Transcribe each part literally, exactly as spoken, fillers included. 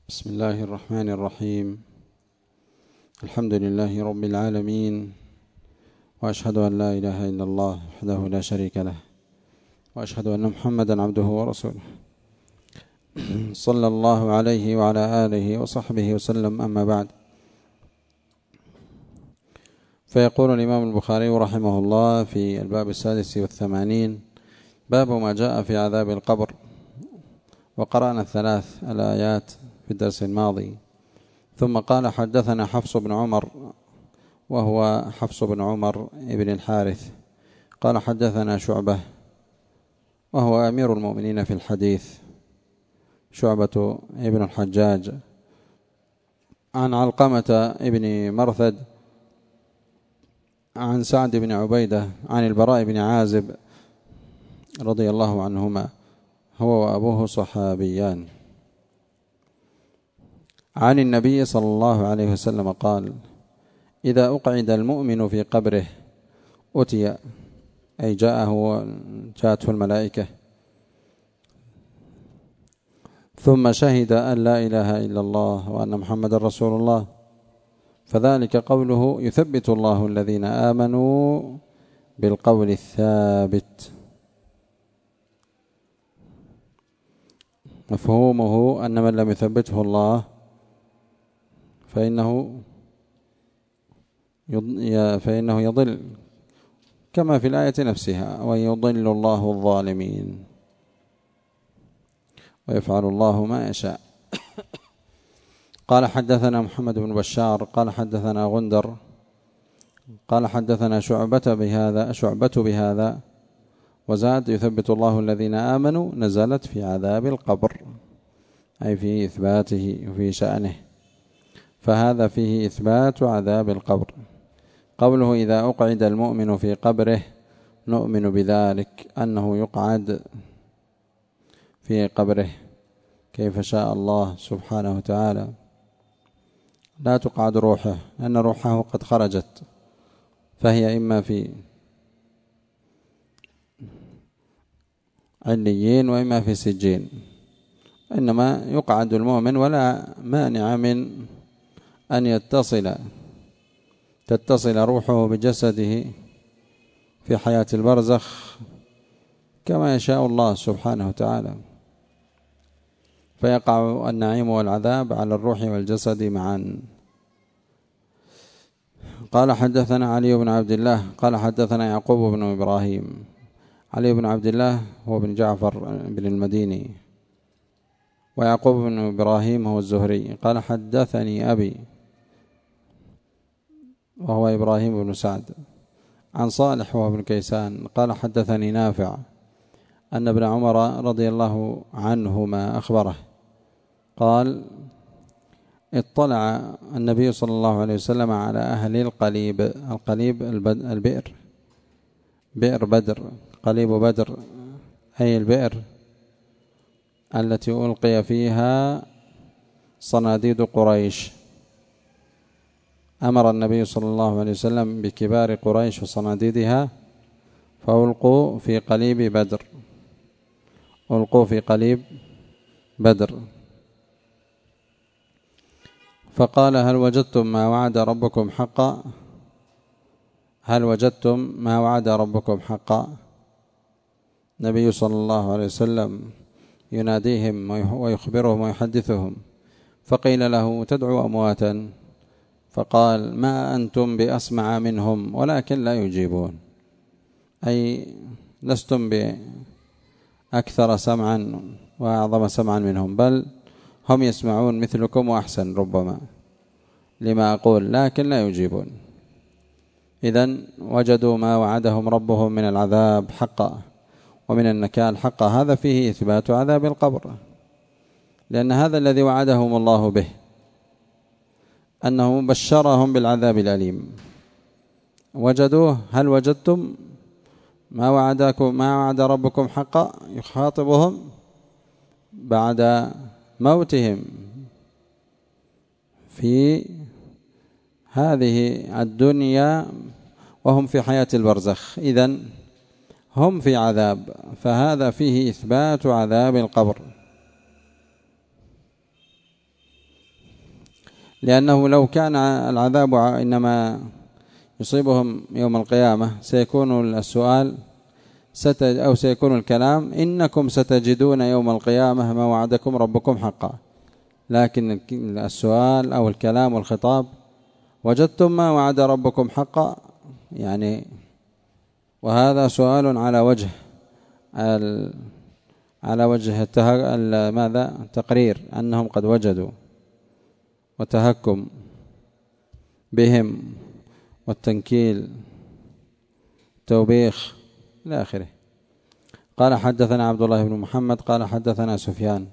بسم الله الرحمن الرحيم. الحمد لله رب العالمين، وأشهد أن لا إله إلا الله وحده لا شريك له، وأشهد أن محمدا عبده ورسوله صلى الله عليه وعلى آله وصحبه وسلم. أما بعد، فيقول الإمام البخاري رحمه الله في الباب السادس والثمانين: باب ما جاء في عذاب القبر. وقرأنا الثلاث الآيات في الدرس الماضي. ثم قال: حدثنا حفص بن عمر، وهو حفص بن عمر ابن الحارث، قال: حدثنا شعبة، وهو أمير المؤمنين في الحديث، شعبة ابن الحجاج، عن علقمة ابن مرثد، عن سعد بن عبيدة، عن البراء بن عازب رضي الله عنهما، هو وأبوه صحابيان، عن النبي صلى الله عليه وسلم قال: إذا أقعد المؤمن في قبره أتي، أي جاءه جاءته الملائكة، ثم شهد أن لا إله إلا الله وأن محمد رسول الله، فذلك قوله: يثبت الله الذين آمنوا بالقول الثابت. مفهومه أن من لم يثبته الله فإنه فإنه يضل، كما في الآية نفسها: ويضل الله الظالمين ويفعل الله ما يشاء. قال: حدثنا محمد بن بشار قال: حدثنا غندر قال: حدثنا شعبة بهذا شعبة بهذا وزاد: يثبت الله الذين آمنوا، نزلت في عذاب القبر، أي في إثباته وفي شأنه، فهذا فيه إثبات عذاب القبر. قوله: إذا أقعد المؤمن في قبره، نؤمن بذلك، أنه يقعد في قبره كيف شاء الله سبحانه وتعالى، لا تقعد روحه، لأن روحه قد خرجت، فهي إما في عليين وإما في سجين، إنما يقعد المؤمن، ولا مانع من أن يتصل تتصل روحه بجسده في حياة البرزخ كما يشاء الله سبحانه وتعالى، فيقع النعيم والعذاب على الروح والجسد معا. قال: حدثنا علي بن عبد الله قال: حدثنا يعقوب بن إبراهيم. علي بن عبد الله هو بن جعفر بن المديني، ويعقوب بن إبراهيم هو الزهري. قال: حدثني أبي، وهو إبراهيم بن سعد، عن صالح وهو بن كيسان، قال: حدثني نافع أن ابن عمر رضي الله عنهما أخبره قال: اطلع النبي صلى الله عليه وسلم على أهل القليب. القليب البئر، بئر بدر، قليب بدر، أي البئر التي ألقي فيها صناديد قريش. أمر النبي صلى الله عليه وسلم بكبار قريش وصناديدها، فألقوا في قليب بدر ألقوا في قليب بدر فقال: هل وجدتم ما وعد ربكم حقا هل وجدتم ما وعد ربكم حقا النبي صلى الله عليه وسلم يناديهم ويخبرهم ويحدثهم، فقيل له: تدعو أمواتا؟ فقال: ما أنتم بأسمع منهم ولكن لا يجيبون، أي لستم بأكثر سمعا وأعظم سمعا منهم، بل هم يسمعون مثلكم وأحسن ربما لما أقول، لكن لا يجيبون. إذن وجدوا ما وعدهم ربهم من العذاب حقا ومن النكال حقا. هذا فيه إثبات عذاب القبر، لأن هذا الذي وعدهم الله به، أنه بشرهم بالعذاب الأليم. وجدوه: هل وجدتم ما وعدكم ما وعد ربكم حقا؟ يخاطبهم بعد موتهم في هذه الدنيا وهم في حياة البرزخ، إذن هم في عذاب، فهذا فيه إثبات عذاب القبر. لأنه لو كان العذاب إنما يصيبهم يوم القيامة سيكون السؤال أو سيكون الكلام إنكم ستجدون يوم القيامة ما وعدكم ربكم حقا، لكن السؤال أو الكلام والخطاب وجدتم ما وعد ربكم حقا، يعني وهذا سؤال على وجه على وجه ماذا تقرير أنهم قد وجدوا وتهكم بهم والتنكيل توبيخ إلى آخره. قال حدثنا عبد الله بن محمد قال حدثنا سفيان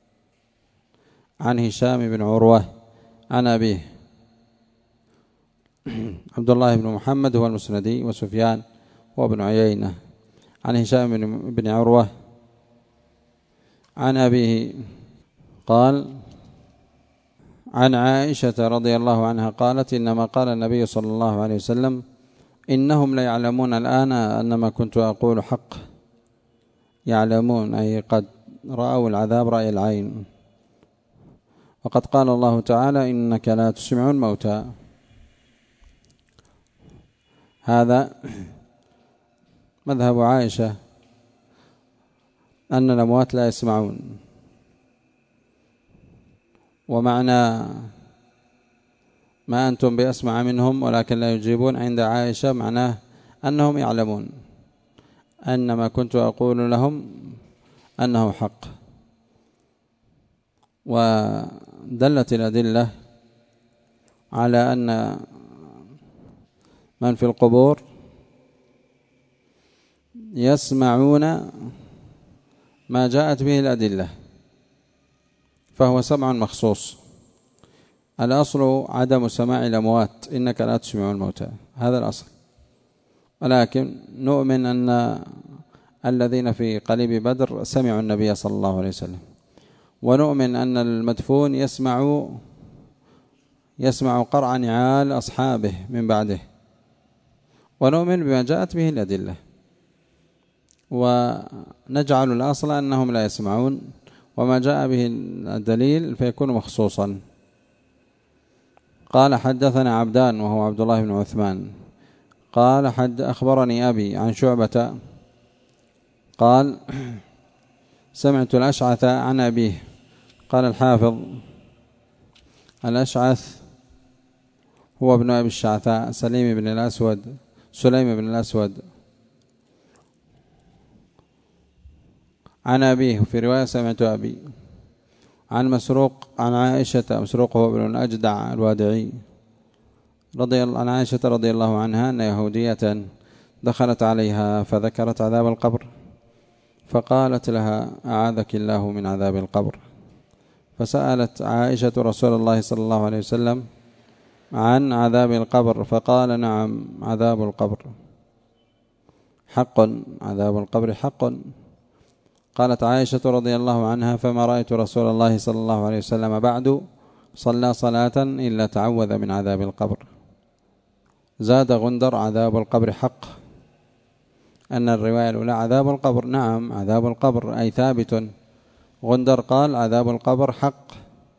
عن هشام بن عروة عن أبيه. عبد الله بن محمد هو المسندي وسفيان هو ابن عيينة عن هشام بن عروة عن أبيه قال عن عائشة رضي الله عنها قالت إنما قال النبي صلى الله عليه وسلم إنهم لا يعلمون الآن أنما كنت أقول حق. يعلمون أي قد رأوا العذاب رأي العين، وقد قال الله تعالى إنك لا تسمع الموتى. هذا مذهب عائشة أن الأموات لا يسمعون، ومعنى ما أنتم بأسمع منهم ولكن لا يجيبون عند عائشة معناه أنهم يعلمون أن ما كنت أقول لهم أنه حق. ودلت الأدلة على أن من في القبور يسمعون ما جاءت به الأدلة، فهو سمع مخصوص. الأصل عدم سماع الأموات، إنك لا تسمع الموتى، هذا الأصل. ولكن نؤمن أن الذين في قليب بدر سمعوا النبي صلى الله عليه وسلم، ونؤمن أن المدفون يسمع يسمع قرع نعال أصحابه من بعده، ونؤمن بما جاءت به الأدلة، ونجعل الأصل أنهم لا يسمعون، وما جاء به الدليل فيكون مخصوصا. قال حدثنا عبدان وهو عبد الله بن عثمان قال حد أخبرني أبي عن شعبة قال سمعت الأشعث عن أبيه. قال الحافظ الأشعث هو ابن أبي الشعثاء سليم بن الأسود سليم بن الأسود عن أبيه، في رواية سمعت أبي. عن مسروق عن عائشة، مسروق هو ابن الأجدع الوادعي رضي الله عن عائشة رضي الله عنها أن يهودية دخلت عليها فذكرت عذاب القبر، فقالت لها أعاذك الله من عذاب القبر. فسألت عائشة رسول الله صلى الله عليه وسلم عن عذاب القبر، فقال نعم عذاب القبر حق، عذاب القبر حق. قالت عائشة رضي الله عنها فما رأيت رسول الله صلى الله عليه وسلم بعد صلى صلاة إلا تعوذ من عذاب القبر. زاد غندر عذاب القبر حق، أن الرواية الأولى عذاب القبر نعم عذاب القبر أي ثابت، غندر قال عذاب القبر حق.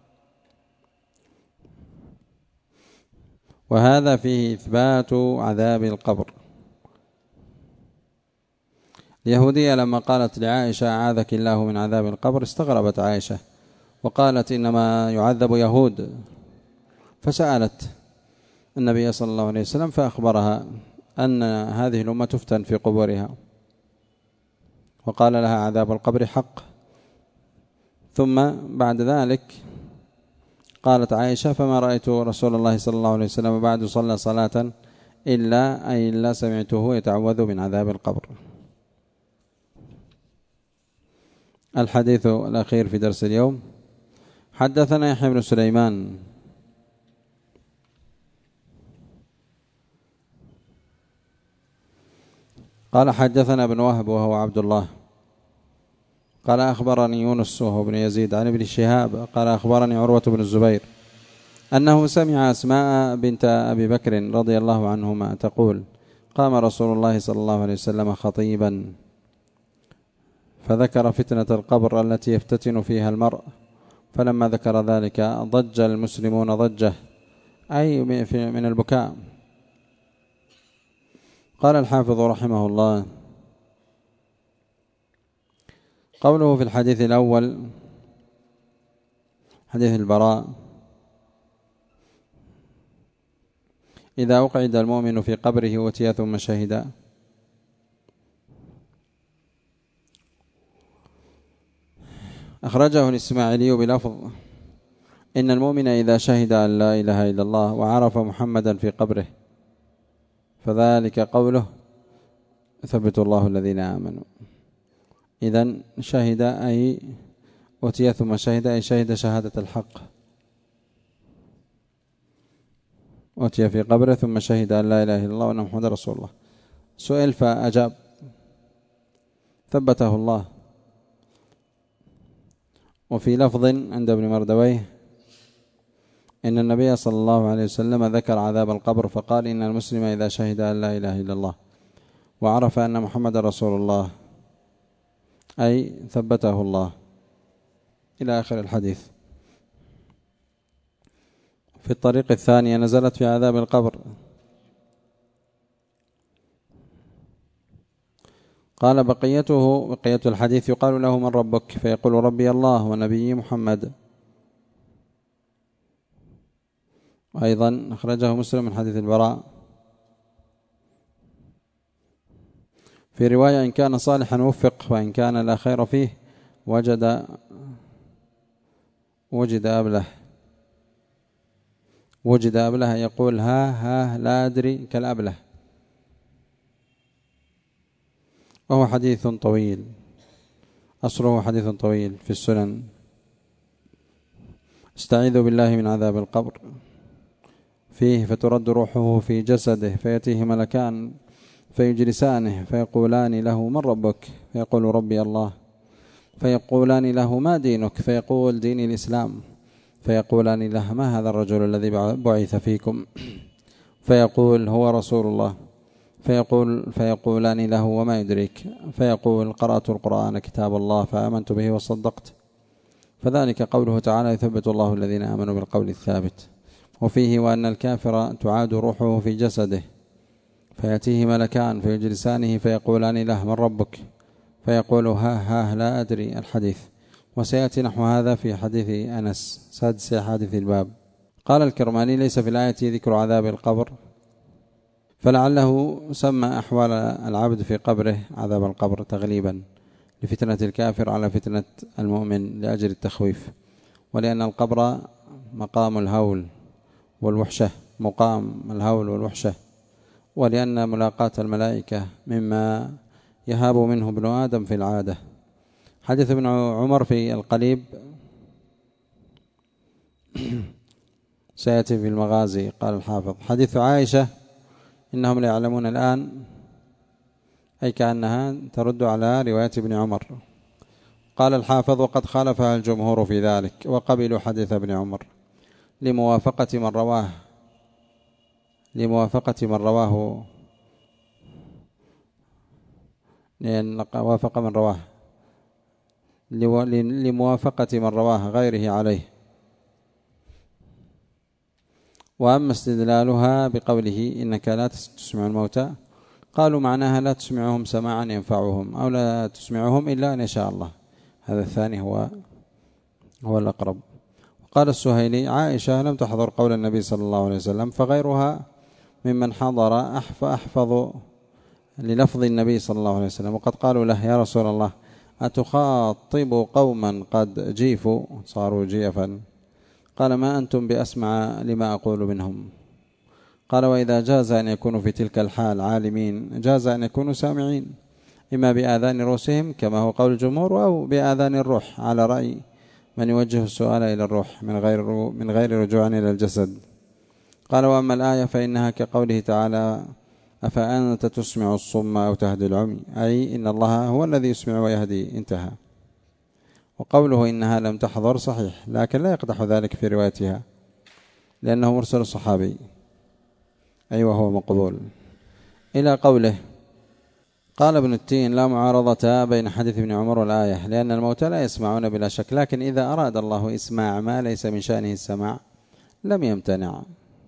وهذا فيه إثبات عذاب القبر. اليهودية لما قالت لعائشة أعاذك الله من عذاب القبر استغربت عائشة وقالت إنما يعذب يهود، فسألت النبي صلى الله عليه وسلم فأخبرها أن هذه الأمة تفتن في قبورها، وقال لها عذاب القبر حق. ثم بعد ذلك قالت عائشة فما رأيت رسول الله صلى الله عليه وسلم بعد صلى صلاة إلا أي إلا سمعته يتعوذ من عذاب القبر. الحديث الأخير في درس اليوم. حدثنا يحيى بن سليمان قال حدثنا ابن وهب وهو عبد الله قال أخبرني يونس وهو ابن يزيد عن ابن شهاب قال أخبرني عروة بن الزبير أنه سمع أسماء بنت أبي بكر رضي الله عنهما تقول قام رسول الله صلى الله عليه وسلم خطيبا فذكر فتنة القبر التي يفتتن فيها المرء فلما ذكر ذلك ضج المسلمون ضجة، أي من البكاء. قال الحافظ رحمه الله: قوله في الحديث الأول حديث البراء: إذا أقعد المؤمن في قبره وتي ثم شهد، أخرجه الإسماعيلي بلفظ: إن المؤمن إذا شهد أن لا إله إلا الله وعرف محمدا في قبره فذلك قوله ثبت الله الذين آمنوا. إذن شهد أي أتي ثم شهد أي شهد شهادة الحق، أتي في قبره ثم شهد أن لا إله إلا الله وأن محمدا رسول الله. سئل فأجاب ثبته الله. وفي لفظ عند ابن مردويه إن النبي صلى الله عليه وسلم ذكر عذاب القبر فقال: إن المسلم إذا شهد أن لا إله إلا الله وعرف أن محمد رسول الله أي ثبته الله، إلى آخر الحديث. في الطريق الثانية نزلت في عذاب القبر، قال: بقيته بقية الحديث يقال له: من ربك؟ فيقول: ربي الله ونبي محمد. وأيضا أخرجه مسلم من حديث البراء في رواية: إن كان صالحا وفق، وإن كان لا خير فيه وجد وجد أبله وجد أبله يقول: ها ها لا أدري كالأبله. وهو حديث طويل، أصله حديث طويل في السنن. استعيذ بالله من عذاب القبر فيه: فترد روحه في جسده فيأتيه ملكان فيجلسانه فيقولان له: من ربك؟ فيقول: ربي الله. فيقولان له: ما دينك؟ فيقول: ديني الإسلام. فيقولان له: ما هذا الرجل الذي بعث فيكم؟ فيقول: هو رسول الله. فيقول فيقولان له: وما يدريك؟ فيقول: قرأت القرآن كتاب الله فآمنت به وصدقت. فذلك قوله تعالى: يثبت الله الذين آمنوا بالقول الثابت. وفيه: وأن الكافر تعاد روحه في جسده فيأتيه ملكان فيجلسانه فيقولان له: من ربك؟ فيقول: ها ها لا أدري. الحديث. وسيأتي نحو هذا في حديث أنس سادس حديث الباب. قال الكرماني: ليس في الآية ذكر عذاب القبر، فلعله سمى أحوال العبد في قبره عذاب القبر تغليبا لفتنة الكافر على فتنة المؤمن لأجل التخويف، ولأن القبر مقام الهول والوحشة مقام الهول والوحشة، ولأن ملاقاة الملائكة مما يهاب منه ابن آدم في العادة. حديث ابن عمر في القليب سيأتي في المغازي. قال الحافظ: حديث عائشة إنهم لا يعلمون الآن، أي كأنها ترد على رواية ابن عمر. قال الحافظ: وقد خالفها الجمهور في ذلك وقبلوا حديث ابن عمر لموافقة من رواه لموافقة من رواه لأن وافق من رواه لموافقة من رواه غيره عليه. وأما استدلالها بقوله: إنك لا تسمع الموتى، قالوا معناها لا تسمعهم سماعا ينفعهم، أو لا تسمعهم إلا أن يشاء الله. هذا الثاني هو هو الأقرب. قال السهيلي: عائشة لم تحضر قول النبي صلى الله عليه وسلم، فغيرها ممن حضر أحفظ للفظ النبي صلى الله عليه وسلم. وقد قالوا له: يا رسول الله، أتخاطب قوما قد جيفوا صاروا جيفا؟ قال: ما أنتم بأسمع لما أقول منهم. قال: وإذا جاز أن يكونوا في تلك الحال عالمين جاز أن يكونوا سامعين، إما بآذان رؤوسهم كما هو قول الجمهور، أو بآذان الروح على رأي من يوجه السؤال إلى الروح من غير من غير رجوع إلى الجسد. قال: وأما الآية فإنها كقوله تعالى: أفأنت تسمع الصم أو تهدي العمي، أي إن الله هو الذي يسمع ويهدي. انتهى. وقوله إنها لم تحضر صحيح، لكن لا يقدح ذلك في روايتها لأنه مرسل الصحابي، أي أيوة وهو مقبول. إلى قوله: قال ابن التين: لا معارضة بين حديث ابن عمر والآية، لأن الموتى لا يسمعون بلا شك، لكن إذا أراد الله إسماع ما ليس من شأنه السماع لم يمتنع.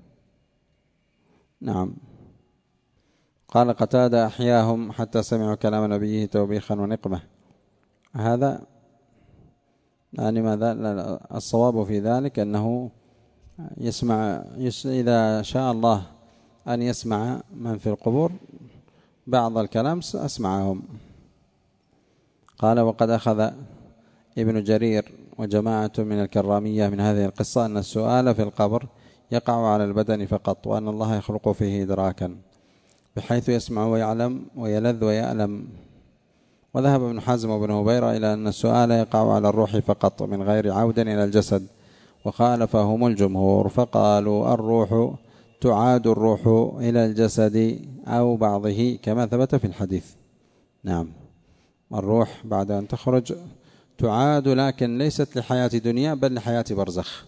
نعم. قال قتادة: أحياهم حتى سمعوا كلام نبيه توبيخا ونقمة. هذا يعني ماذا؟ الصواب في ذلك أنه يسمع إذا شاء الله أن يسمع من في القبور بعض الكلام أسمعهم. قال: وقد أخذ ابن جرير وجماعة من الكرامية من هذه القصة أن السؤال في القبر يقع على البدن فقط، وأن الله يخلق فيه إدراكا بحيث يسمع ويعلم ويلذ ويألم. وذهب ابن حزم وابن هبيرة إلى أن السؤال يقع على الروح فقط من غير عود إلى الجسد، وخالفهم الجمهور فقالوا: الروح تعاد الروح إلى الجسد أو بعضه كما ثبت في الحديث. نعم، الروح بعد أن تخرج تعاد، لكن ليست لحياة دنيا بل لحياة برزخ،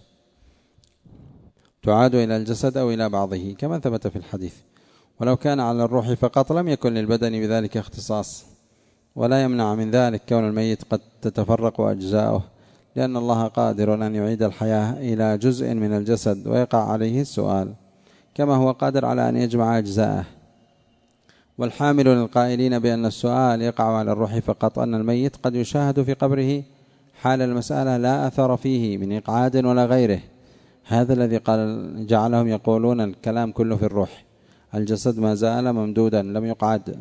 تعاد إلى الجسد أو إلى بعضه كما ثبت في الحديث. ولو كان على الروح فقط لم يكن للبدن بذلك اختصاص، ولا يمنع من ذلك كون الميت قد تتفرق أجزاؤه، لأن الله قادر أن يعيد الحياة إلى جزء من الجسد ويقع عليه السؤال، كما هو قادر على أن يجمع أجزاءه. والحامل للقائلين بأن السؤال يقع على الروح فقط أن الميت قد يشاهد في قبره حال المسألة لا أثر فيه من إقعاد ولا غيره. هذا الذي قال جعلهم يقولون الكلام كله في الروح، الجسد ما زال ممدودا لم يقعد،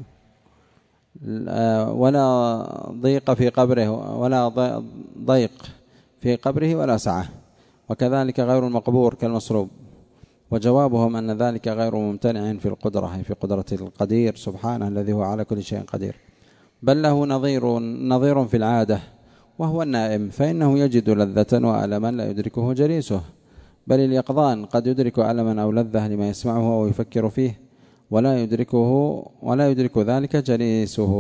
ولا ضيق في قبره ولا ضيق في قبره ولا سعة، وكذلك غير المقبور كالمصلوب. وجوابهم أن ذلك غير ممتنع في القدرة، في قدرة القدير سبحانه الذي هو على كل شيء قدير، بل له نظير نظير في العادة وهو النائم، فإنه يجد لذة وألما لا يدركه جليسه، بل اليقظان قد يدرك ألما أو لذة لما يسمعه أو يفكر فيه، ولا يدركه ولا يدرك ذلك جليسه.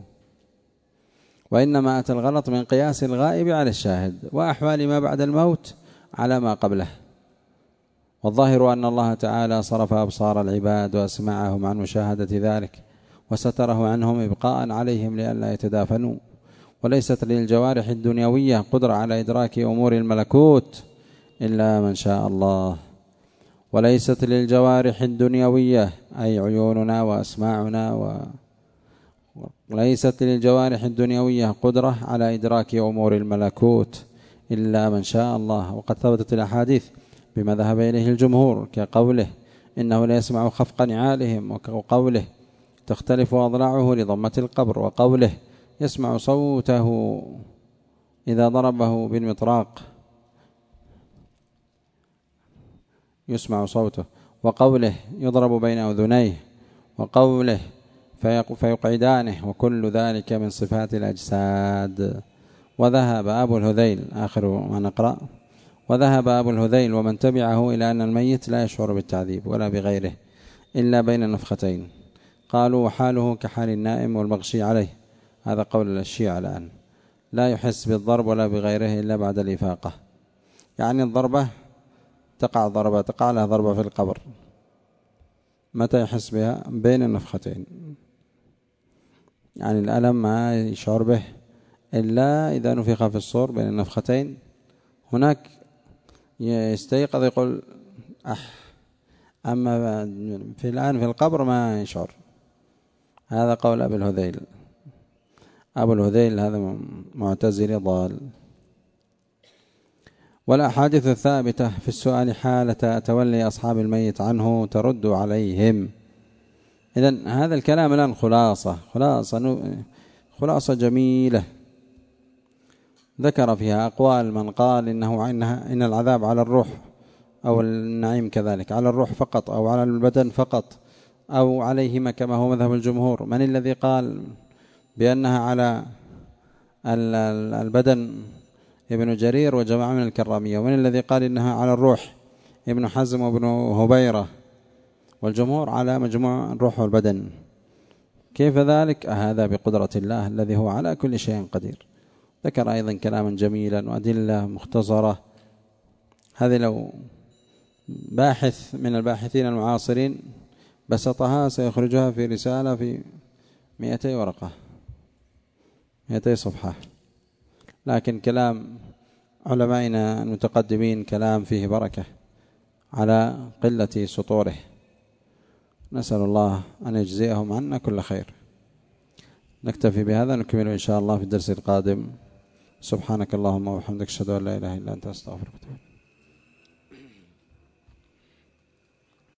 وإنما أتى الغلط من قياس الغائب على الشاهد وأحوال ما بعد الموت على ما قبله. والظاهر أن الله تعالى صرف أبصار العباد وأسمعهم عن مشاهدة ذلك، وستره عنهم إبقاء عليهم لئلا يتدافنوا. وليست للجوارح الدنيوية قدرة على إدراك أمور الملكوت إلا من شاء الله. وليست للجوارح الدنيوية أي عيوننا وأسماعنا و... وليست للجوارح الدنيوية قدرة على إدراك أمور الملكوت إلا من شاء الله. وقد ثبتت الأحاديث بما ذهب إليه الجمهور، كقوله: إنه لا يسمع خفق نعالهم، وقوله: تختلف أضلاعه لضمة القبر، وقوله: يسمع صوته إذا ضربه بالمطراق يسمع صوته، وقوله: يضرب بين أذنيه، وقوله: فيقعدانه، وكل ذلك من صفات الأجساد. وذهب أبو الهذيل آخر ما نقرأ وذهب أبو الهذيل ومن تبعه إلى أن الميت لا يشعر بالتعذيب ولا بغيره إلا بين النفختين. قالوا: وحاله كحال النائم والمغشي عليه. هذا قول الشيعة الآن، لا يحس بالضرب ولا بغيره إلا بعد الإفاقة، يعني الضربة تقع ضربة تقع لها ضربة في القبر، متى يحس بها؟ بين النفختين، يعني الألم ما يشعر به إلا إذا نفخ في الصور بين النفختين. هناك يستيقظ يقول أح، أما في الآن في القبر ما يشعر. هذا قول أبو الهذيل. أبو الهذيل هذا معتزلي ضال. والأحاديث الثابتة في السؤال حالة تولي أصحاب الميت عنه ترد عليهم. إذن هذا الكلام الآن خلاصة خلاصة خلاصة جميلة ذكر فيها أقوال من قال إنه إن العذاب على الروح أو النعيم كذلك على الروح فقط أو على البدن فقط أو عليهما كما هو مذهب الجمهور. من الذي قال بأنها على البدن؟ ابن جرير وجماعة من الكرامية. ومن الذي قال إنها على الروح؟ ابن حزم وابن هبيرة. والجمهور على مجموع الروح والبدن. كيف ذلك؟ هذا بقدرة الله الذي هو على كل شيء قدير. ذكر أيضا كلاما جميلا وأدلة مختصرة، هذه لو باحث من الباحثين المعاصرين بسطها سيخرجها في رسالة في مئتي ورقة، مئتي صفحة، لكن كلام علمائنا المتقدمين كلام فيه بركة على قلة سطوره، نسأل الله أن يجزيهم عنا كل خير. نكتفي بهذا، نكمل إن شاء الله في الدرس القادم. سبحانك اللهم وبحمدك، أشهد أن لا إله إلا أنت، أستغفرك.